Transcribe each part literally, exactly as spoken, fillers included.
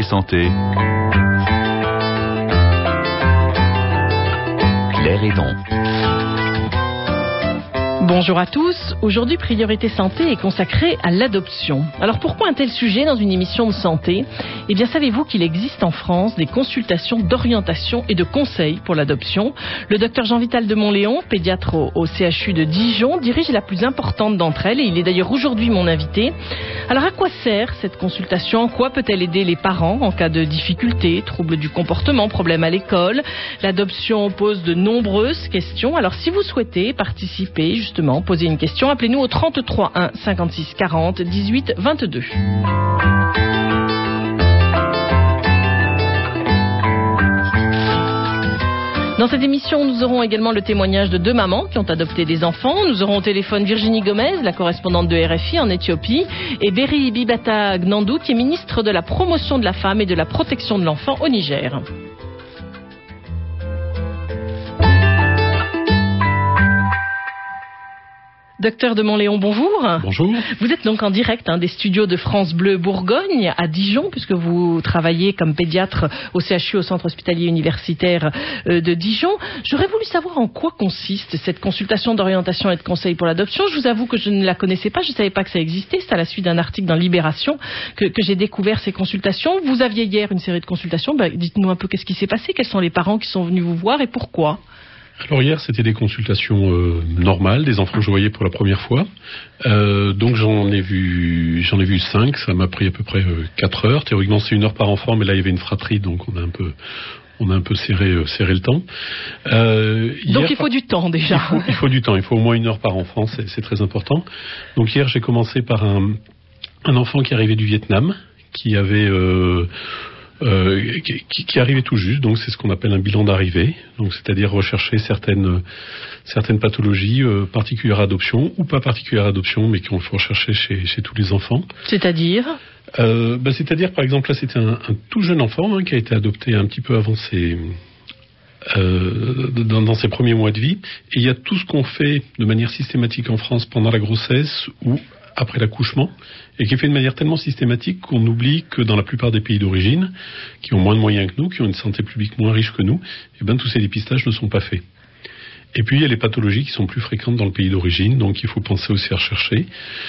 santé. Claire Hédon. Bonjour à tous. Aujourd'hui, Priorité Santé est consacrée à l'adoption. Alors pourquoi un tel sujet dans une émission de santé ? Eh bien, savez-vous qu'il existe en France des consultations d'orientation et de conseils pour l'adoption ? Le docteur Jean-Vital de Montléon, pédiatre au, au C H U de Dijon, dirige la plus importante d'entre elles et il est d'ailleurs aujourd'hui mon invité. Alors à quoi sert cette consultation ? En quoi peut-elle aider les parents en cas de difficultés, troubles du comportement, problèmes à l'école ? L'adoption pose de nombreuses questions. Alors si vous souhaitez participer, justement, poser une question, appelez-nous au trente-trois un cinquante-six quarante dix-huit vingt-deux. Dans cette émission, nous aurons également le témoignage de deux mamans qui ont adopté des enfants. Nous aurons au téléphone Virginie Gomez, la correspondante de R F I en Éthiopie, et Berry Bibata Gnandou, qui est ministre de la promotion de la femme et de la protection de l'enfant au Niger. Docteur de Montléon, bonjour. Bonjour. Vous êtes donc en direct hein, des studios de France Bleu Bourgogne à Dijon, puisque vous travaillez comme pédiatre au C H U, au Centre Hospitalier Universitaire euh, de Dijon. J'aurais voulu savoir en quoi consiste cette consultation d'orientation et de conseil pour l'adoption. Je vous avoue que je ne la connaissais pas, je ne savais pas que ça existait. C'est à la suite d'un article dans Libération que, que j'ai découvert ces consultations. Vous aviez hier une série de consultations. Ben, dites-nous un peu qu'est-ce qui s'est passé, quels sont les parents qui sont venus vous voir et pourquoi ? Alors hier, c'était des consultations euh, normales, des enfants que je voyais pour la première fois. Euh, donc j'en ai vu, j'en ai vu cinq. Ça m'a pris à peu près euh, quatre heures. Théoriquement, c'est une heure par enfant, mais là il y avait une fratrie, donc on a un peu, on a un peu serré, euh, serré le temps. Euh, donc hier, il faut du temps déjà. Il faut, il faut du temps. Il faut au moins une heure par enfant. C'est, c'est très important. Donc hier, j'ai commencé par un, un enfant qui arrivait du Vietnam, qui avait euh, Euh, qui, qui arrivait tout juste, donc c'est ce qu'on appelle un bilan d'arrivée, donc c'est-à-dire rechercher certaines certaines pathologies euh, particulières à adoption ou pas particulières à adoption, mais qu'on faut rechercher chez, chez tous les enfants. C'est-à-dire euh, bah, c'est-à-dire par exemple là c'était un, un tout jeune enfant hein, qui a été adopté un petit peu avant ses euh, dans, dans ses premiers mois de vie, et il y a tout ce qu'on fait de manière systématique en France pendant la grossesse ou après l'accouchement, et qui est fait de manière tellement systématique qu'on oublie que dans la plupart des pays d'origine, qui ont moins de moyens que nous, qui ont une santé publique moins riche que nous, eh ben, tous ces dépistages ne sont pas faits. Et puis il y a les pathologies qui sont plus fréquentes dans le pays d'origine, donc il faut penser aussi à rechercher.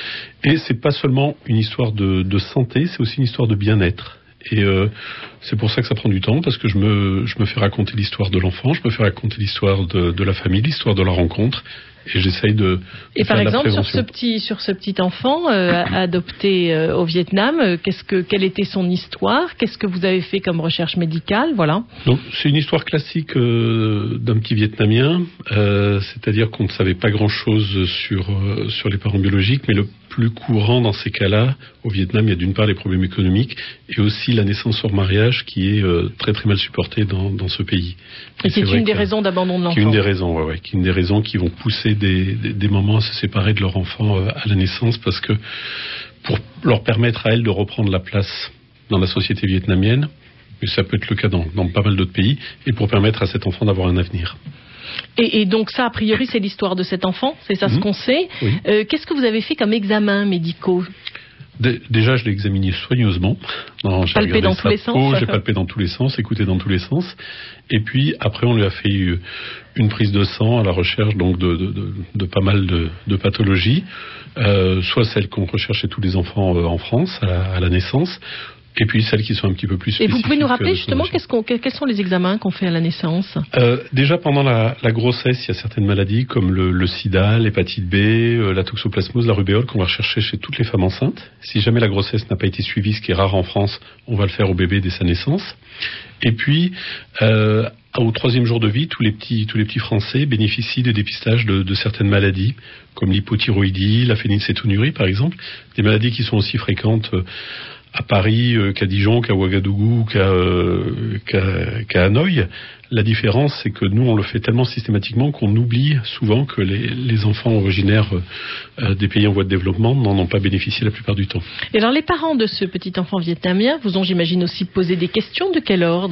Et c'est pas seulement une histoire de, de santé, c'est aussi une histoire de bien-être. Et euh, c'est pour ça que ça prend du temps, parce que je me, je me fais raconter l'histoire de l'enfant, je me fais raconter l'histoire de, de la famille, l'histoire de la rencontre, et j'essaye de, de et faire par de exemple la sur ce petit sur ce petit enfant euh, adopté euh, au Vietnam, euh, qu'est-ce que quelle était son histoire, qu'est-ce que vous avez fait comme recherche médicale, voilà. Donc c'est une histoire classique euh, d'un petit Vietnamien, euh, c'est-à-dire qu'on ne savait pas grand-chose sur euh, sur les parents biologiques, mais le plus courant dans ces cas-là, au Vietnam, il y a d'une part les problèmes économiques et aussi la naissance hors mariage qui est euh, très très mal supportée dans, dans ce pays. Et, et c'est, c'est une des raisons d'abandon de l'enfant. Qui est une des raisons, ouais, ouais, qui est une des raisons qui vont pousser des, des, des mamans à se séparer de leur enfant euh, à la naissance, parce que pour leur permettre à elles de reprendre la place dans la société vietnamienne, mais ça peut être le cas dans, dans pas mal d'autres pays, et pour permettre à cet enfant d'avoir un avenir. Et, et donc ça, a priori, c'est l'histoire de cet enfant, c'est ça mmh. ce qu'on sait. Oui. Euh, qu'est-ce que vous avez fait comme examens médicaux ? D- Déjà, je l'ai examiné soigneusement. Non, j'ai palpé dans tous les peau, sens. J'ai palpé dans tous les sens, écouté dans tous les sens. Et puis après, on lui a fait une prise de sang à la recherche donc de, de, de, de pas mal de, de pathologies, euh, soit celles qu'on recherche chez tous les enfants euh, en France à la, à la naissance, et puis celles qui sont un petit peu plus spécifiques. Et vous pouvez nous rappeler justement qu'est-ce qu'on, quels sont les examens qu'on fait à la naissance ? euh, Déjà pendant la, la grossesse, il y a certaines maladies comme le, le sida, l'hépatite B, euh, la toxoplasmose, la rubéole qu'on va rechercher chez toutes les femmes enceintes. Si jamais la grossesse n'a pas été suivie, ce qui est rare en France, on va le faire au bébé dès sa naissance. Et puis, euh, au troisième jour de vie, tous les petits, tous les petits Français bénéficient des dépistages de, de certaines maladies, comme l'hypothyroïdie, la phénylcétonurie par exemple, des maladies qui sont aussi fréquentes euh, à Paris, euh, qu'à Dijon, qu'à Ouagadougou, qu'à, euh, qu'à, qu'à Hanoï. La différence, c'est que nous, on le fait tellement systématiquement qu'on oublie souvent que les, les enfants originaires euh, des pays en voie de développement n'en ont pas bénéficié la plupart du temps. Et alors, les parents de ce petit enfant vietnamien vous ont, j'imagine, aussi posé des questions. De quel ordre ?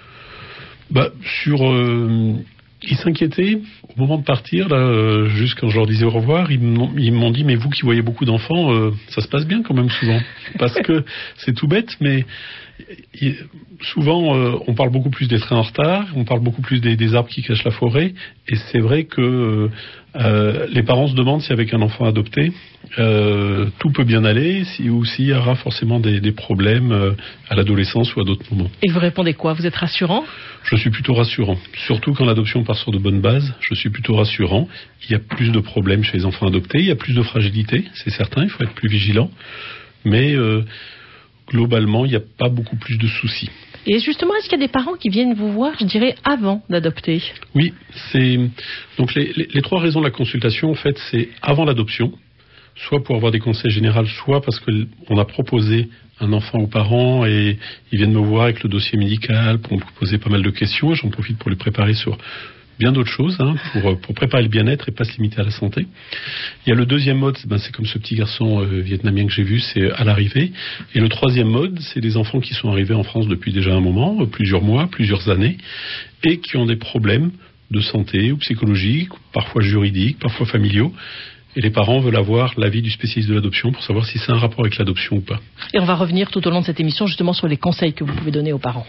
Bah, sur... Euh, ils s'inquiétaient au moment de partir, là, euh, juste quand je leur disais au revoir, ils m'ont, ils m'ont dit mais vous qui voyez beaucoup d'enfants, euh, ça se passe bien quand même souvent, parce que c'est tout bête, mais il, souvent, euh, on parle beaucoup plus des trains en retard, on parle beaucoup plus des, des arbres qui cachent la forêt, et c'est vrai que euh, les parents se demandent si avec un enfant adopté, euh, tout peut bien aller, si, ou s'il y aura forcément des, des problèmes euh, à l'adolescence ou à d'autres moments. Et vous répondez quoi? Vous êtes rassurant? Je suis plutôt rassurant. Surtout quand l'adoption part sur de bonnes bases, je suis plutôt rassurant. Il y a plus de problèmes chez les enfants adoptés, il y a plus de fragilité, c'est certain, il faut être plus vigilant. Mais euh, globalement, il n'y a pas beaucoup plus de soucis. Et justement, est-ce qu'il y a des parents qui viennent vous voir, je dirais, avant d'adopter? Oui, c'est donc les, les, les trois raisons de la consultation, en fait, c'est avant l'adoption, soit pour avoir des conseils généraux, soit parce qu'on a proposé un enfant aux parents et ils viennent me voir avec le dossier médical pour me poser pas mal de questions. Et j'en profite pour les préparer sur bien d'autres choses, hein, pour, pour préparer le bien-être et pas se limiter à la santé. Il y a le deuxième mode, ben c'est comme ce petit garçon euh, vietnamien que j'ai vu, c'est à l'arrivée. Et le troisième mode, c'est des enfants qui sont arrivés en France depuis déjà un moment, euh, plusieurs mois, plusieurs années, et qui ont des problèmes de santé ou psychologiques, parfois juridiques, parfois familiaux. Et les parents veulent avoir l'avis du spécialiste de l'adoption pour savoir si c'est un rapport avec l'adoption ou pas. Et on va revenir tout au long de cette émission justement sur les conseils que vous pouvez donner aux parents.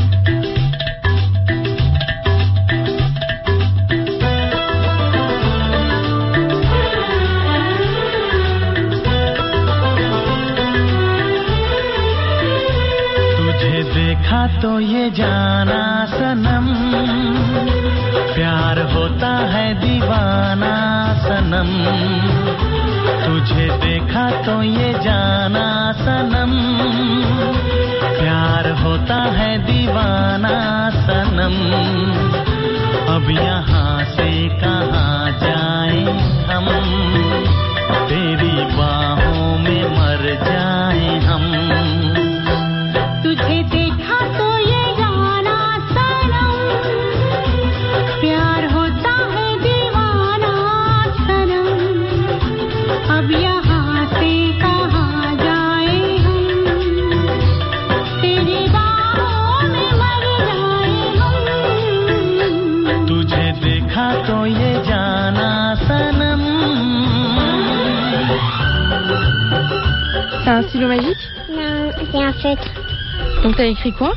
तो ये जाना सनम प्यार होता है दीवाना सनम तुझे देखा तो ये जाना सनम प्यार होता है दीवाना सनम अब यहाँ से कहाँ जाएं हम तेरी बाहों में मर जाएं हम तुझे देखा तो ये जाना सनम प्यार होता है दीवाना सनम अब यहाँ से कहाँ जाए हम तेरी बाहों में मर जाए हम तुझे देखा तो ये जाना सनम. C'est un stylo magique? Non, c'est un feutre. Donc t'as écrit quoi?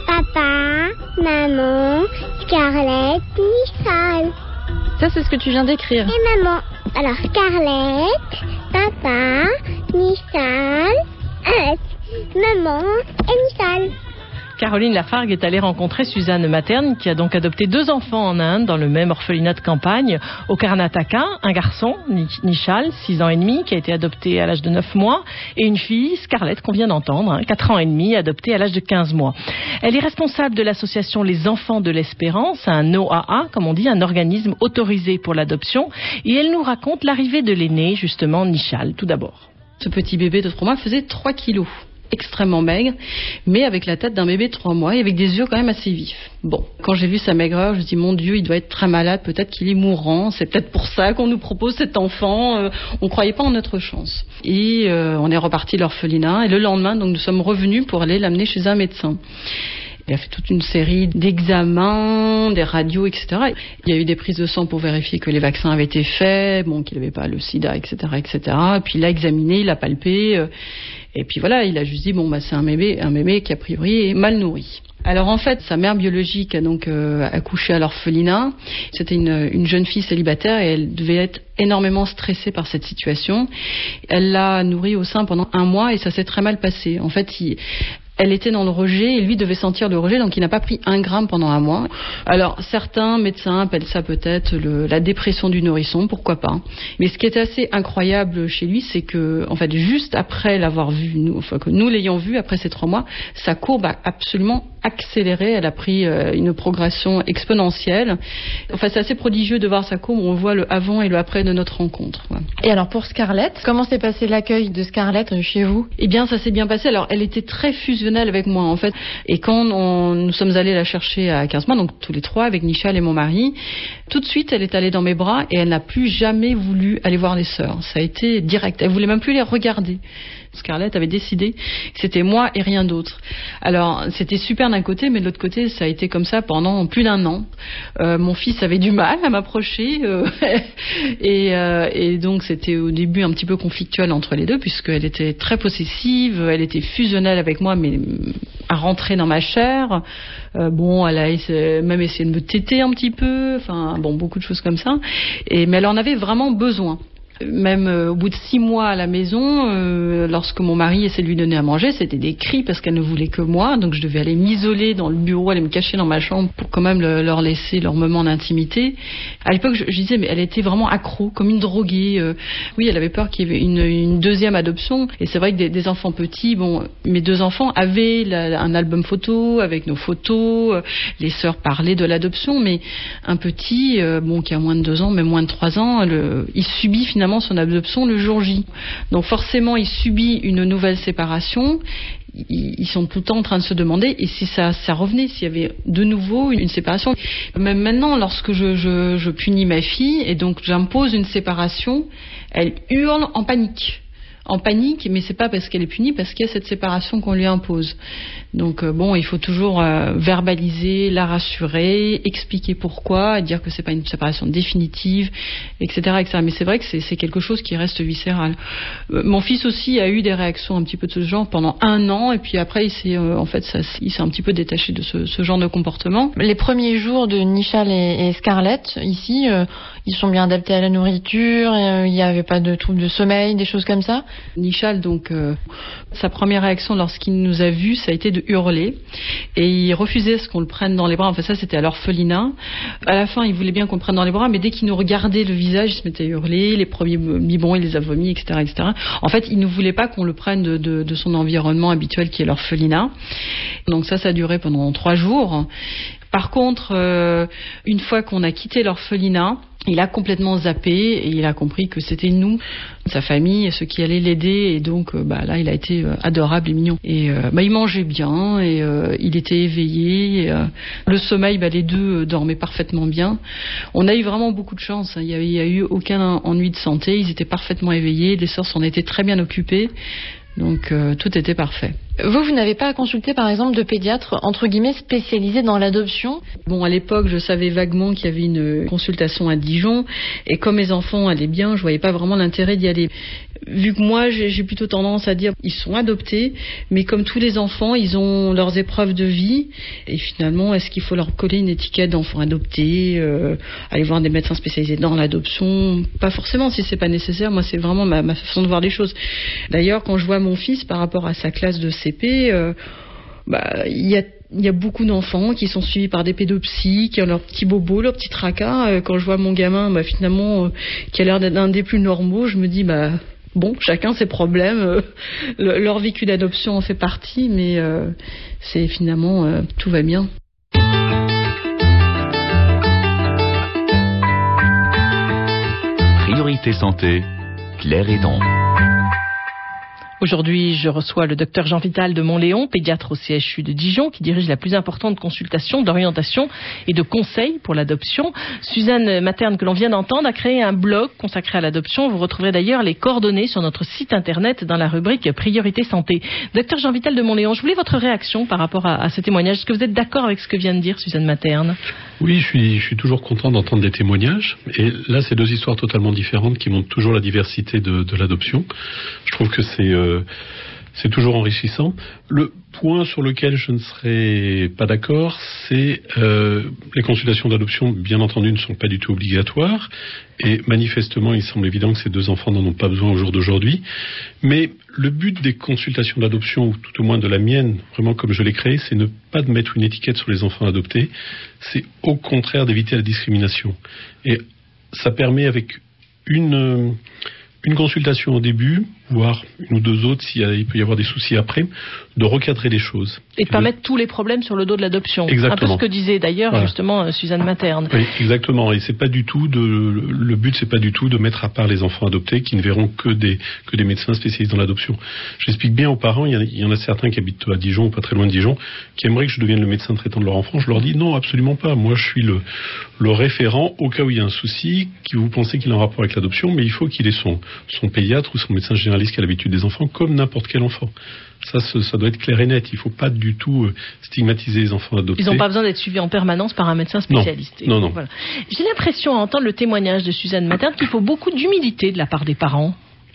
Papa, maman, Scarlett, Michal. Ça c'est ce que tu viens d'écrire. Et maman. Alors Scarlett, papa, Michal, euh, maman et Michal. Caroline Lafargue est allée rencontrer Suzanne Materne, qui a donc adopté deux enfants en Inde, dans le même orphelinat de campagne, au Karnataka, un garçon, Nishal, six ans et demi, qui a été adopté à l'âge de neuf mois, et une fille, Scarlett, qu'on vient d'entendre, hein, quatre ans et demi, adoptée à l'âge de quinze mois. Elle est responsable de l'association Les Enfants de l'Espérance, un O A A, comme on dit, un organisme autorisé pour l'adoption, et elle nous raconte l'arrivée de l'aîné, justement, Nishal, tout d'abord. Ce petit bébé de trois mois faisait trois kilos. Extrêmement maigre, mais avec la tête d'un bébé de trois mois et avec des yeux quand même assez vifs. Bon, quand j'ai vu sa maigreur, je me dis mon Dieu, il doit être très malade, peut-être qu'il est mourant, c'est peut-être pour ça qu'on nous propose cet enfant, euh, on croyait pas en notre chance. Et euh, on est reparti de l'orphelinat et le lendemain, donc nous sommes revenus pour aller l'amener chez un médecin. Il a fait toute une série d'examens, des radios, et cetera. Il y a eu des prises de sang pour vérifier que les vaccins avaient été faits, bon, qu'il n'avait pas le sida, et cetera, et cetera. Et puis il a examiné, il a palpé, euh, et puis voilà, il a juste dit bon bah c'est un bébé, un bébé qui a priori est mal nourri. Alors en fait, sa mère biologique a donc euh, accouché à l'orphelinat. C'était une, une jeune fille célibataire et elle devait être énormément stressée par cette situation. Elle l'a nourri au sein pendant un mois et ça s'est très mal passé. En fait, il, elle était dans le rejet et lui devait sentir le rejet, donc il n'a pas pris un gramme pendant un mois. Alors certains médecins appellent ça peut-être le, la dépression du nourrisson, pourquoi pas. Mais ce qui est assez incroyable chez lui, c'est que en fait juste après l'avoir vu, nous, enfin que nous l'ayons vu après ces trois mois, sa courbe a absolument accéléré. Elle a pris euh, une progression exponentielle. Enfin c'est assez prodigieux de voir sa courbe. On voit le avant et le après de notre rencontre. Ouais. Et alors pour Scarlett, comment s'est passé l'accueil de Scarlett chez vous? Eh bien ça s'est bien passé. Alors elle était très fusionnelle avec moi en fait, et quand on, nous sommes allés la chercher à quinze mois, donc tous les trois avec Nishal et mon mari, tout de suite elle est allée dans mes bras et elle n'a plus jamais voulu aller voir les sœurs. Ça a été direct, elle voulait même plus les regarder. Scarlett avait décidé que c'était moi et rien d'autre. Alors c'était super d'un côté, mais de l'autre côté, ça a été comme ça pendant plus d'un an. Euh, mon fils avait du mal à m'approcher euh, et, euh, et donc c'était au début un petit peu conflictuel entre les deux, puisqu'elle était très possessive, elle était fusionnelle avec moi, mais à rentrer dans ma chair. Euh, bon, elle a essayé, même essayé de me téter un petit peu, enfin bon, beaucoup de choses comme ça. Et mais elle en avait vraiment besoin. Même euh, au bout de six mois à la maison, euh, lorsque mon mari essayait de lui donner à manger, c'était des cris parce qu'elle ne voulait que moi. Donc je devais aller m'isoler dans le bureau, aller me cacher dans ma chambre pour quand même le, leur laisser leur moment d'intimité. À l'époque, je, je disais, mais elle était vraiment accro, comme une droguée. Euh, oui, elle avait peur qu'il y ait une, une deuxième adoption. Et c'est vrai que des, des enfants petits, bon, mes deux enfants avaient la, un album photo avec nos photos. Euh, les sœurs parlaient de l'adoption, mais un petit, euh, bon, qui a moins de deux ans, même moins de trois ans, le, il subit finalement son adoption le jour J. Donc forcément, il subit une nouvelle séparation. Ils sont tout le temps en train de se demander et si ça, ça revenait, s'il y avait de nouveau une séparation. Même maintenant, lorsque je, je, je punis ma fille et donc j'impose une séparation, elle hurle en panique. En panique, mais c'est pas parce qu'elle est punie, parce qu'il y a cette séparation qu'on lui impose. Donc euh, bon, il faut toujours euh, verbaliser, la rassurer, expliquer pourquoi, dire que c'est pas une séparation définitive, et cetera, et cetera. Mais c'est vrai que c'est, c'est quelque chose qui reste viscéral. Euh, mon fils aussi a eu des réactions un petit peu de ce genre pendant un an, et puis après il s'est, euh, en fait, ça, il s'est un petit peu détaché de ce, ce genre de comportement. Les premiers jours de Nishal et, et Scarlett, ici, euh, ils sont bien adaptés à la nourriture, euh, il n'y avait pas de troubles de sommeil, des choses comme ça. Nishal, donc, euh, sa première réaction lorsqu'il nous a vus, ça a été de hurler. Et il refusait ce qu'on le prenne dans les bras. Enfin, ça, c'était à l'orphelinat. À la fin, il voulait bien qu'on le prenne dans les bras, mais dès qu'il nous regardait le visage, il se mettait à hurler. Les premiers biberons, il les a vomis, et cetera, et cetera. En fait, il ne voulait pas qu'on le prenne de, de, de son environnement habituel, qui est l'orphelinat. Donc ça, ça a duré pendant trois jours. Par contre, euh, une fois qu'on a quitté l'orphelinat, il a complètement zappé et il a compris que c'était nous, sa famille, ceux qui allaient l'aider. Et donc, euh, bah, là, il a été euh, adorable et mignon. Et euh, bah, il mangeait bien et euh, il était éveillé. Et, euh, le sommeil, bah, les deux euh, dormaient parfaitement bien. On a eu vraiment beaucoup de chance. Hein. Il n'y a, il a eu aucun ennui de santé. Ils étaient parfaitement éveillés. Les sœurs s'en étaient très bien occupées. Donc, euh, tout était parfait. Vous, vous n'avez pas consulté, par exemple, de pédiatre, entre guillemets, spécialisé dans l'adoption? Bon, à l'époque, je savais vaguement qu'il y avait une consultation à Dijon. Et comme mes enfants allaient bien, je voyais pas vraiment l'intérêt d'y aller. Vu que moi, j'ai, j'ai plutôt tendance à dire ils sont adoptés, mais comme tous les enfants, ils ont leurs épreuves de vie. Et finalement, est-ce qu'il faut leur coller une étiquette d'enfant adopté, euh, aller voir des médecins spécialisés dans l'adoption? Pas forcément, si c'est pas nécessaire. Moi, c'est vraiment ma, ma façon de voir les choses. D'ailleurs, quand je vois mon fils par rapport à sa classe de C P, euh, bah, il y a Il y a beaucoup d'enfants qui sont suivis par des pédopsies, qui ont leurs petits bobos, leurs petits tracas. Quand je vois mon gamin, bah, finalement, euh, qui a l'air d'être un des plus normaux, je me dis, bah, bon, chacun ses problèmes. Euh, le, leur vécu d'adoption en fait partie, mais euh, c'est finalement, euh, tout va bien. Priorité santé, Claire Hédon. Aujourd'hui, je reçois le docteur Jean Vital de Montléon, pédiatre au C H U de Dijon, qui dirige la plus importante consultation d'orientation et de conseil pour l'adoption. Suzanne Materne, que l'on vient d'entendre, a créé un blog consacré à l'adoption. Vous retrouverez d'ailleurs les coordonnées sur notre site internet dans la rubrique Priorité Santé. Docteur Jean Vital de Montléon, je voulais votre réaction par rapport à, à ce témoignage. Est-ce que vous êtes d'accord avec ce que vient de dire Suzanne Materne? Oui, je suis, je suis toujours content d'entendre des témoignages. Et là, c'est deux histoires totalement différentes qui montrent toujours la diversité de, de l'adoption. Je trouve que c'est... Euh, C'est toujours enrichissant. Le point sur lequel je ne serais pas d'accord, c'est euh, les consultations d'adoption, bien entendu, ne sont pas du tout obligatoires. Et manifestement, il semble évident que ces deux enfants n'en ont pas besoin au jour d'aujourd'hui. Mais le but des consultations d'adoption, ou tout au moins de la mienne, vraiment comme je l'ai créée, c'est ne pas de mettre une étiquette sur les enfants adoptés. C'est au contraire d'éviter la discrimination. Et ça permet avec une... Euh, une consultation au début, voire une ou deux autres, s'il y a, il peut y avoir des soucis après, de recadrer les choses. Et de ne pas mettre tous les problèmes sur le dos de l'adoption. Exactement. Un peu ce que disait d'ailleurs voilà. justement Suzanne Materne. Oui, exactement. Et c'est pas du tout de, le but, c'est pas du tout de mettre à part les enfants adoptés qui ne verront que des, que des médecins spécialisés dans l'adoption. J'explique bien aux parents, il y, a, il y en a certains qui habitent à Dijon, pas très loin de Dijon, qui aimeraient que je devienne le médecin traitant de leur enfant. Je leur dis non, absolument pas. Moi, je suis le, le référent au cas où il y a un souci, que vous pensez qu'il a un rapport avec l'adoption, mais il faut qu'il ait son, son pédiatre ou son médecin général généraliste qui a l'habitude des enfants, comme n'importe quel enfant. Ça, ça doit être clair et net. Il ne faut pas du tout stigmatiser les enfants adoptés. Ils n'ont pas besoin d'être suivis en permanence par un médecin spécialiste. Non, non, non. Voilà. J'ai l'impression, à entendre le témoignage de Suzanne Materne, qu'il faut beaucoup d'humilité de la part des parents.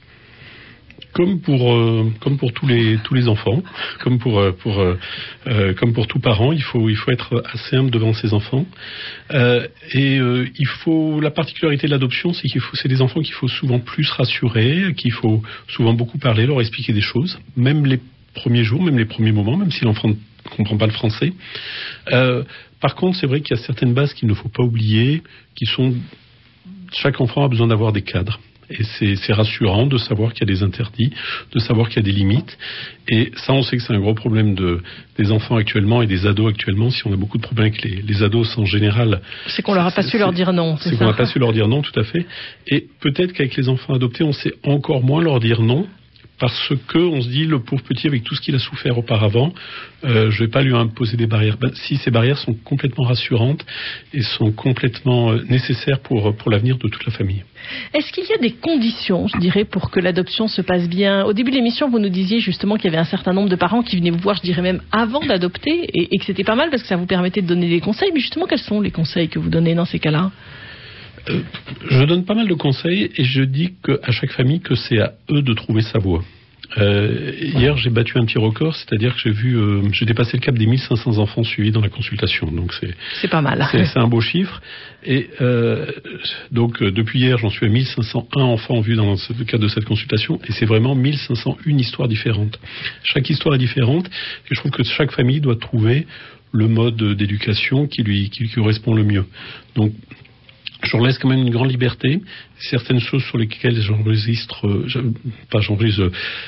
Comme pour euh, comme pour tous les tous les enfants, comme pour euh, pour euh, euh, comme pour tout parent, il faut il faut être assez humble devant ses enfants. Euh, et euh, il faut la particularité de l'adoption, c'est qu'il faut c'est des enfants qu'il faut souvent plus rassurer, qu'il faut souvent beaucoup parler, leur expliquer des choses, même les premiers jours, même les premiers moments, même si l'enfant ne comprend pas le français. Euh, par contre, c'est vrai qu'il y a certaines bases qu'il ne faut pas oublier, qui sont chaque enfant a besoin d'avoir des cadres. Et c'est, c'est rassurant de savoir qu'il y a des interdits, de savoir qu'il y a des limites. Et ça, on sait que c'est un gros problème de, des enfants actuellement et des ados actuellement. Si on a beaucoup de problèmes avec les, les ados en général... C'est qu'on leur a pas su leur dire non, c'est, c'est ça. C'est qu'on n'a pas su leur dire non, tout à fait. Et peut-être qu'avec les enfants adoptés, on sait encore moins leur dire non. Parce que on se dit, le pauvre petit, avec tout ce qu'il a souffert auparavant, euh, je vais pas lui imposer des barrières. Ben, si ces barrières sont complètement rassurantes et sont complètement euh, nécessaires pour, pour l'avenir de toute la famille. Est-ce qu'il y a des conditions, je dirais, pour que l'adoption se passe bien ? Au début de l'émission, vous nous disiez justement qu'il y avait un certain nombre de parents qui venaient vous voir, je dirais même avant d'adopter, et, et que c'était pas mal parce que ça vous permettait de donner des conseils. Mais justement, quels sont les conseils que vous donnez dans ces cas-là ? Euh, je donne pas mal de conseils et je dis que, à chaque famille que c'est à eux de trouver sa voie. Euh, hier, j'ai battu un petit record, c'est-à-dire que j'ai vu, euh, j'ai dépassé le cap des mille cinq cents enfants suivis dans la consultation. Donc c'est c'est pas mal. C'est, c'est un beau chiffre. Et euh, donc euh, depuis hier, j'en suis à mille cinq cent un enfants vus dans le cadre de cette consultation, et c'est vraiment mille cinq cent un histoires différentes. Chaque histoire est différente, et je trouve que chaque famille doit trouver le mode d'éducation qui lui, qui lui correspond le mieux. Donc je leur laisse quand même une grande liberté. Certaines choses sur lesquelles j'enregistre, euh, je, pas j'enregistre,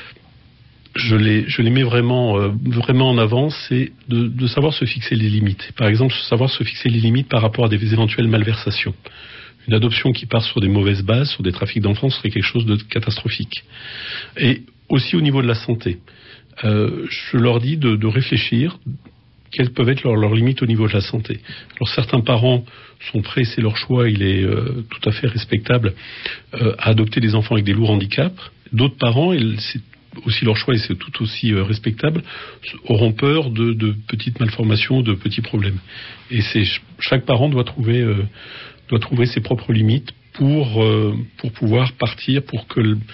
je les, je les mets vraiment, euh, vraiment en avant, c'est de, de savoir se fixer les limites. Par exemple, savoir se fixer les limites par rapport à des éventuelles malversations. Une adoption qui part sur des mauvaises bases, sur des trafics d'enfants, serait quelque chose de catastrophique. Et aussi au niveau de la santé. Euh, je leur dis de, de réfléchir quelles peuvent être leurs, leurs limites au niveau de la santé. Alors certains parents sont prêts, c'est leur choix, il est euh, tout à fait respectable, euh, à adopter des enfants avec des lourds handicaps. D'autres parents, et c'est aussi leur choix et c'est tout aussi euh, respectable, auront peur de, de petites malformations, de petits problèmes. Et c'est chaque parent doit trouver, euh, doit trouver ses propres limites pour, euh, pour pouvoir partir, pour que le,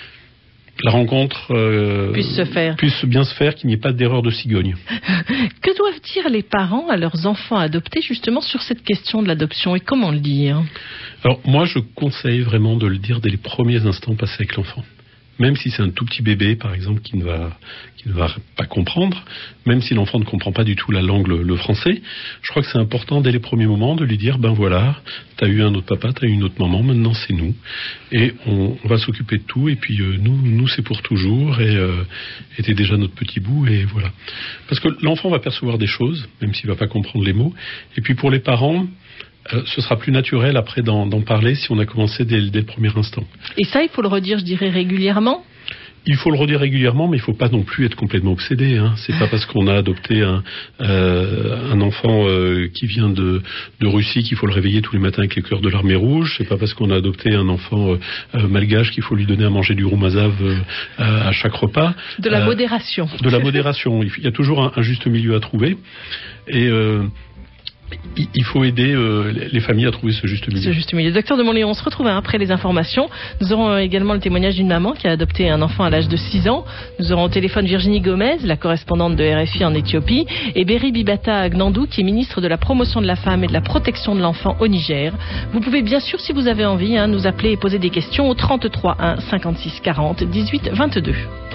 la rencontre euh, puisse se faire, puisse bien se faire, qu'il n'y ait pas d'erreur de cigogne. Que doivent dire les parents à leurs enfants adoptés justement sur cette question de l'adoption et comment le dire ? Alors moi je conseille vraiment de le dire dès les premiers instants passés avec l'enfant. Même si c'est un tout petit bébé, par exemple, qui ne va, qui ne va pas comprendre, même si l'enfant ne comprend pas du tout la langue, le, le français, je crois que c'est important dès les premiers moments de lui dire, ben voilà, t'as eu un autre papa, t'as eu une autre maman, maintenant c'est nous, et on, on va s'occuper de tout, et puis euh, nous, nous c'est pour toujours, et, euh, et t'es déjà notre petit bout, et voilà. Parce que l'enfant va percevoir des choses, même s'il va pas comprendre les mots, et puis pour les parents, Euh, ce sera plus naturel après d'en, d'en parler si on a commencé dès, dès le premier instant. Et ça, il faut le redire, je dirais, régulièrement ? Il faut le redire régulièrement, mais il ne faut pas non plus être complètement obsédé. Hein. C'est pas parce qu'on a adopté un, euh, un enfant euh, qui vient de, de Russie qu'il faut le réveiller tous les matins avec les cœurs de l'armée rouge. C'est pas parce qu'on a adopté un enfant euh, malgache qu'il faut lui donner à manger du roumazav euh, à, à chaque repas. De la euh, modération. De la modération. Il y a toujours un, un juste milieu à trouver. Et... Euh, il faut aider euh, les familles à trouver ce juste milieu. Ce juste milieu. Docteur de Montléon, on se retrouve après les informations. Nous aurons également le témoignage d'une maman qui a adopté un enfant à l'âge de six ans. Nous aurons au téléphone Virginie Gomez, la correspondante de R F I en Éthiopie, et Berry Bibata Gnandou, qui est ministre de la promotion de la femme et de la protection de l'enfant au Niger. Vous pouvez bien sûr, si vous avez envie, hein, nous appeler et poser des questions au trente-trois un cinquante-six quarante dix-huit vingt-deux.